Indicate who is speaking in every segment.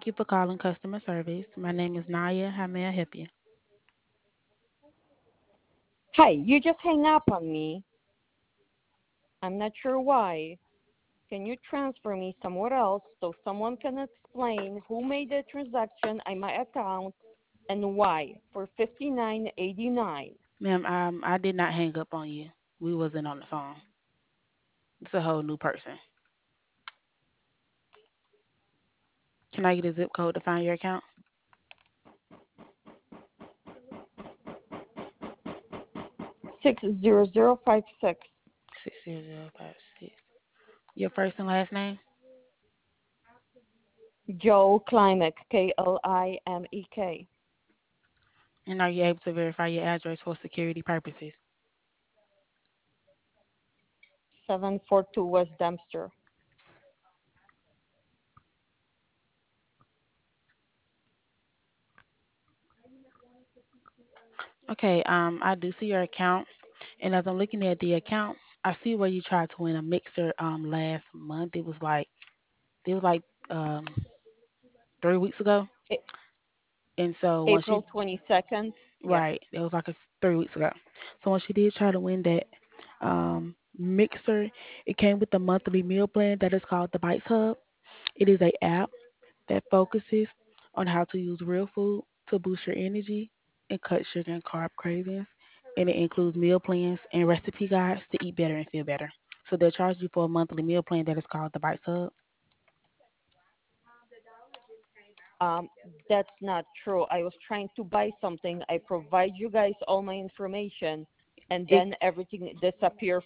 Speaker 1: Thank you for calling customer service. My name is Naya. How may I help you?
Speaker 2: Hi, you just hang up on me. I'm not sure why. Can you transfer me somewhere else so someone can explain who made the transaction on my account and why for 59.89?
Speaker 1: Ma'am, I did not hang up on you. We wasn't on the phone. It's a whole new person. Can I get a zip code to find your account?
Speaker 2: 60056.
Speaker 1: 60056. Your first and last name?
Speaker 2: Joe Klimek, Klimek.
Speaker 1: And are you able to verify your address for security purposes?
Speaker 2: 742 West Dempster.
Speaker 1: Okay, I do see your account, and as I'm looking at the account, I see where you tried to win a mixer last month. It was like um 3 weeks ago,
Speaker 2: A-
Speaker 1: and so once you
Speaker 2: April 22nd. Yeah.
Speaker 1: right, it was like 3 weeks ago. So once you did try to win that mixer, it came with the monthly meal plan that is called the Bites Hub. It is a app that focuses on how to use real food to boost your energy and cut sugar and carb cravings. And it includes meal plans and recipe guides to eat better and feel better. So they'll charge you for a monthly meal plan that is called the Bites Hub.
Speaker 2: Um, that's not true. I was trying to buy something. I provide you guys all my information, and
Speaker 1: It
Speaker 2: then everything disappeared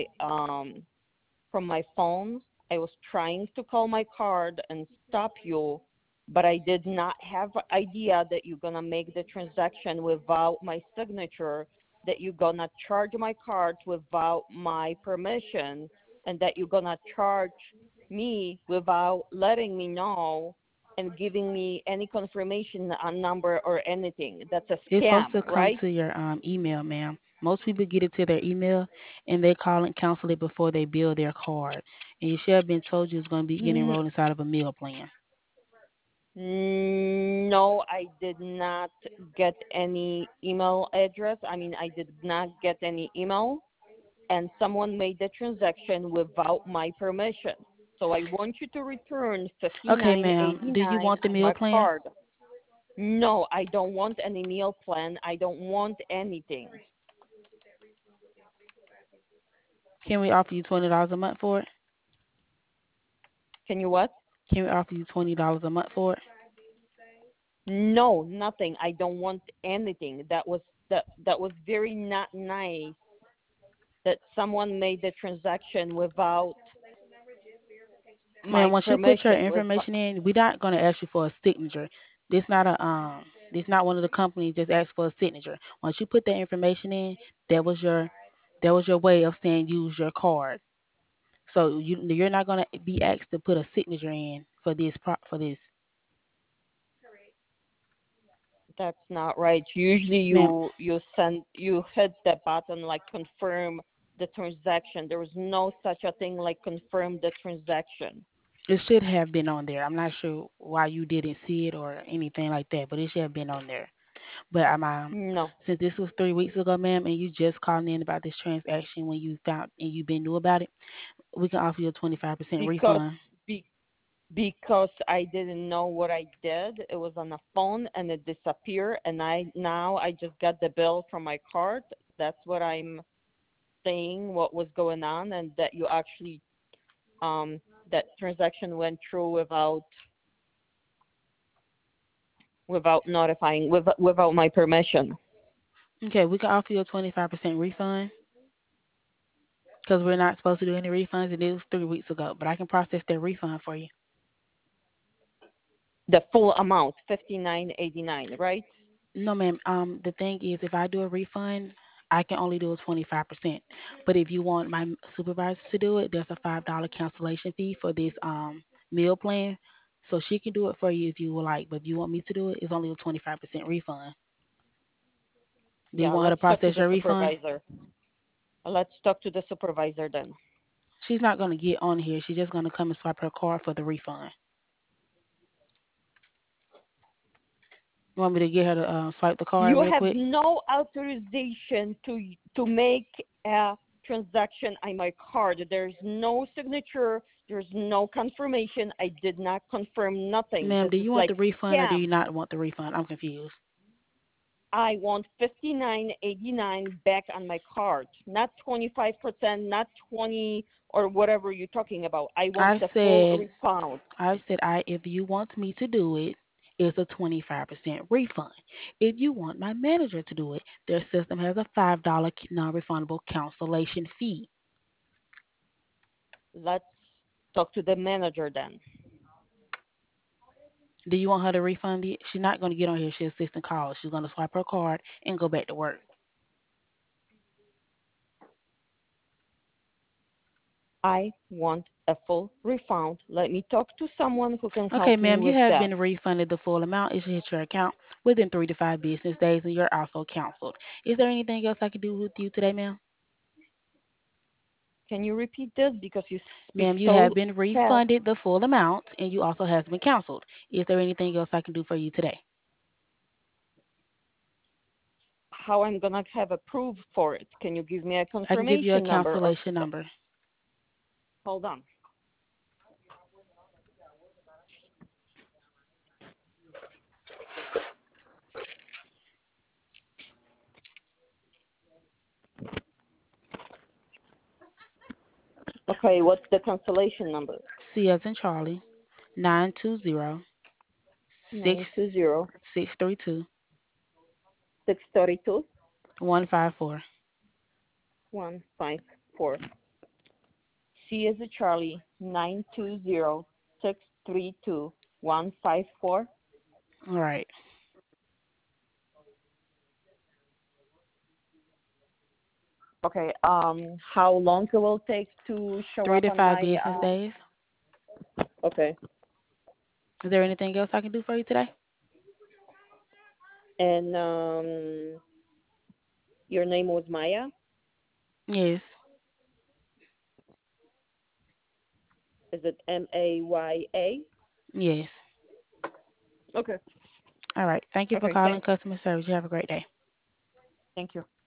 Speaker 2: from my phone. I was trying to call my card and stop you, but I did not have idea that you're gonna make the transaction without my signature, that you're gonna charge my card without my permission, and that you're gonna charge me without letting me know and giving me any confirmation on number or anything. That's a
Speaker 1: it's supposed
Speaker 2: scam,
Speaker 1: to come
Speaker 2: right?
Speaker 1: to your email, ma'am. Most people get it to their email and they call and cancel it before they bill their card. And you should have been told you was going to be getting enrolled inside of a meal plan.
Speaker 2: No, I did not get any email address. I mean, I did not get any email, and someone made the transaction without my permission. So I want you to return
Speaker 1: Okay,
Speaker 2: fifty-nine
Speaker 1: ma'am. Do you
Speaker 2: eighty-nine
Speaker 1: want the
Speaker 2: on
Speaker 1: meal
Speaker 2: my
Speaker 1: plan?
Speaker 2: card. No, I don't want any meal plan. I don't want anything.
Speaker 1: Can we offer you $20 a month for it?
Speaker 2: Can you what?
Speaker 1: Can we offer you $20 a month for it?
Speaker 2: No, nothing. I don't want anything. That was very not nice that someone made the transaction without
Speaker 1: Man,
Speaker 2: my
Speaker 1: once you put your
Speaker 2: permission.
Speaker 1: information in, we're not gonna ask you for a signature. This not a this not one of the companies just ask for a signature. Once you put that information in, that was your that was your way of saying use your card. So you're not gonna be asked to put a signature in for this.
Speaker 2: That's not right. Usually
Speaker 1: Ma'am,
Speaker 2: you hit the button like confirm the transaction. There was no such a thing like confirm the transaction.
Speaker 1: it should have been on there. I'm not sure why you didn't see it or anything like that, but it should have been on there. But
Speaker 2: No,
Speaker 1: since this was 3 weeks ago, ma'am, and you just calling in about this transaction when you found and you've been new about it, we can offer you a 25%
Speaker 2: because
Speaker 1: refund.
Speaker 2: be, because I didn't know what I did. It was on a phone and it disappeared, and I just got the bill from my card. That's what I'm saying. What was going on, and that you actually um that transaction went through without notifying without my permission.
Speaker 1: Okay, we can offer you a 25% refund because we're not supposed to do any refunds, and it was 3 weeks ago. But I can process that refund for you.
Speaker 2: The full amount, 59.89, right?
Speaker 1: No, ma'am. The thing is, if I do a refund, I can only do a 25%. But if you want my supervisor to do it, there's a $5 cancellation fee for this meal plan. So she can do it for you if you would like. But if you want me to do it, it's only a 25% refund. Do you
Speaker 2: Yeah,
Speaker 1: want her to
Speaker 2: let's talk to
Speaker 1: process
Speaker 2: the
Speaker 1: your refund?
Speaker 2: supervisor. Let's talk to the supervisor then.
Speaker 1: She's not gonna get on here. She's just gonna come and swipe her card for the refund. You want me to get her to swipe the card
Speaker 2: You
Speaker 1: real
Speaker 2: have
Speaker 1: quick?
Speaker 2: no authorization to make a transaction on my card. There's no signature. There's no confirmation. I did not confirm nothing.
Speaker 1: Ma'am,
Speaker 2: This
Speaker 1: do
Speaker 2: is
Speaker 1: you want
Speaker 2: like
Speaker 1: the refund or do
Speaker 2: scam.
Speaker 1: you not want the refund? I'm confused.
Speaker 2: I want 59.89 back on my card, not 25%, not 20 or whatever you're talking about. I want
Speaker 1: I
Speaker 2: the full
Speaker 1: said,
Speaker 2: refund.
Speaker 1: if you want me to do it, it's a 25% refund. If you want my manager to do it, their system has a $5 non-refundable cancellation fee.
Speaker 2: Let's talk to the manager then.
Speaker 1: Do you want her to refund it? She's not going to get on here. She's assisting calls. She's going to swipe her card and go back to work.
Speaker 2: I want a full refund. Let me talk to someone who can
Speaker 1: Okay,
Speaker 2: help me
Speaker 1: ma'am, you
Speaker 2: with
Speaker 1: have
Speaker 2: that.
Speaker 1: been refunded the full amount. It should hit your account within 3 to 5 business days, and you're also canceled. Is there anything else I can do with you today, ma'am?
Speaker 2: Can you repeat this because you speak
Speaker 1: Ma'am, you have
Speaker 2: so
Speaker 1: been
Speaker 2: fast?
Speaker 1: refunded the full amount, and you also have been canceled. Is there anything else I can do for you today?
Speaker 2: How I'm gonna have a proof for it? Can you give me a
Speaker 1: I can give you a
Speaker 2: confirmation number or
Speaker 1: cancellation number.
Speaker 2: hold on? Okay, what's the cancellation number?
Speaker 1: C as in Charlie, 920 6
Speaker 2: Nine two zero
Speaker 1: 632
Speaker 2: 632
Speaker 1: 154.
Speaker 2: 154. C is a Charlie 920 632 154.
Speaker 1: All right.
Speaker 2: Okay. How long it will take to show
Speaker 1: Three
Speaker 2: up
Speaker 1: to
Speaker 2: on
Speaker 1: five
Speaker 2: my
Speaker 1: business days.
Speaker 2: okay.
Speaker 1: Is there anything else I can do for you today?
Speaker 2: And your name was Maya?
Speaker 1: Yes.
Speaker 2: Is it Maya?
Speaker 1: Yes.
Speaker 2: Okay.
Speaker 1: All right. Thank you for
Speaker 2: Okay,
Speaker 1: calling
Speaker 2: thanks.
Speaker 1: customer service. You have a great day.
Speaker 2: Thank you.